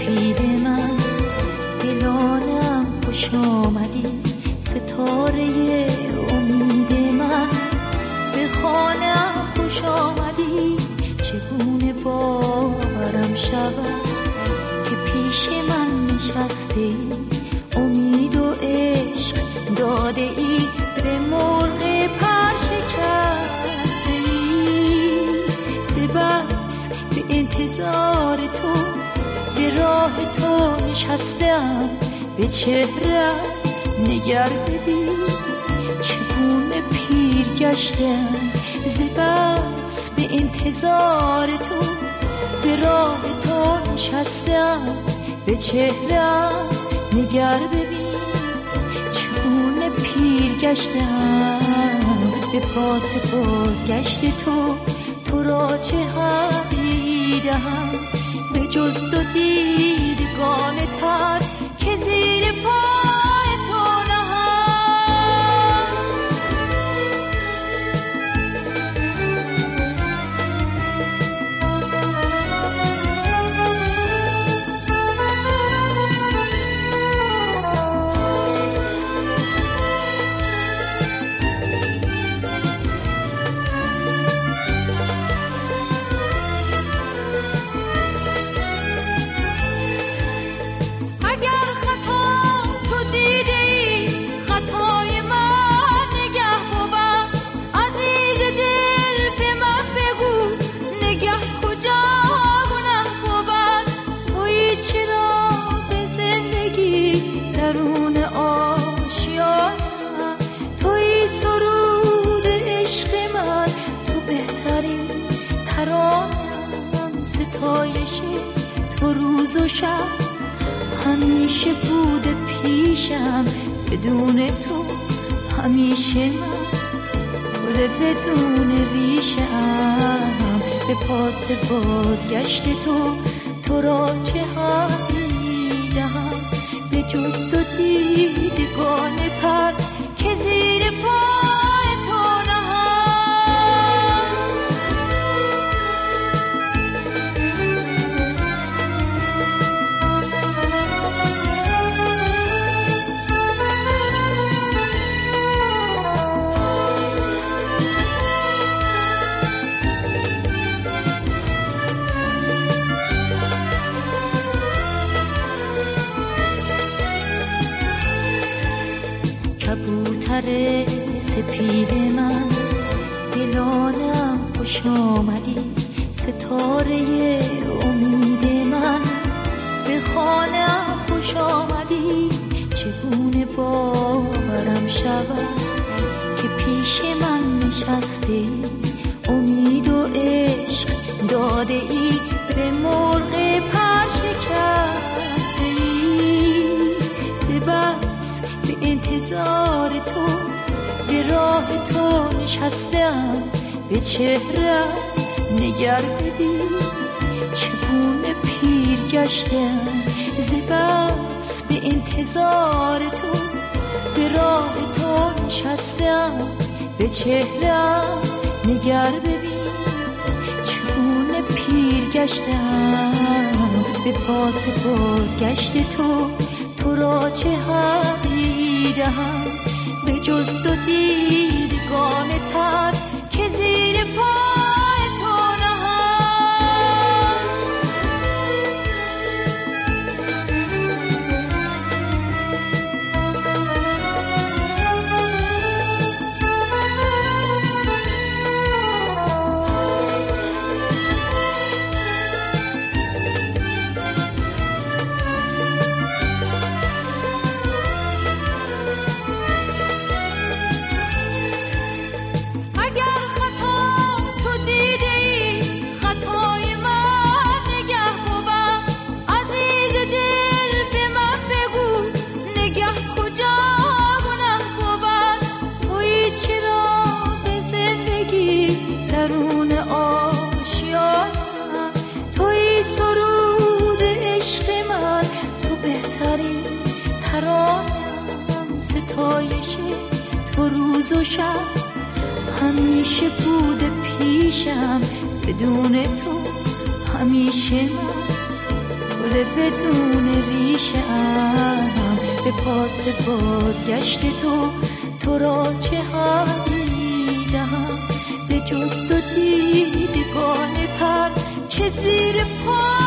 سپید من دلانم خوش آمدی، ستاره امید من به خانم خوش آمدی. چگونه باورم شود که پیش من نشسته ای، امید و عشق داده ای به مرغ پر شکسته ای. بس به انتظار تو به راه تو نشستم، به چهره نگر ببین چگونه پیر گشتم. بس به انتظار تو به راه تو نشستم، به چهره نگر ببین چگونه پیر گشتم. به پاس بازگشت تو را چه حقی دهم به جز تو دیدگان تر که زیر پای تو نهم. درون آشیانم توی سرود عشق من، تو بهترین ترانم. ستایش تو روز و شب همیشه بوده پیشم، بدون تو همیشه من گل بدون ریشم. به پاس بازگشت تو را چه حقی دهم به جز تو دیدگان تر که زیر پای تو نهم. کبوتر سپید من دلانم خوش آمدی، ستاره امید من به خانم خوش آمدی. چگونه باورم شود که پیش من نشسته ای، امید و عشق داده ای به مرغ پر شکسته ای. بس به انتظار تو به راه تو نشستم، به چهره نگر ببین چگونه پیر گشتم. بس به انتظار تو به راه تو نشستم، به چهره نگر ببین چگونه پیر گشتم. به پاس بازگشت تو را چه حقی دهم به جز تو دیدگان تر که زیر پای تو نهم. درون آشیانم توی سرود عشق من، تو بهترین ترانم. ستایش تو روز و شب همیشه بوده پیشم، بدون تو همیشه من گل بدون ریشه ام، به پاس بازگشت تو را چه هم میدهم، به جز تو دیدگان تر که زیر پا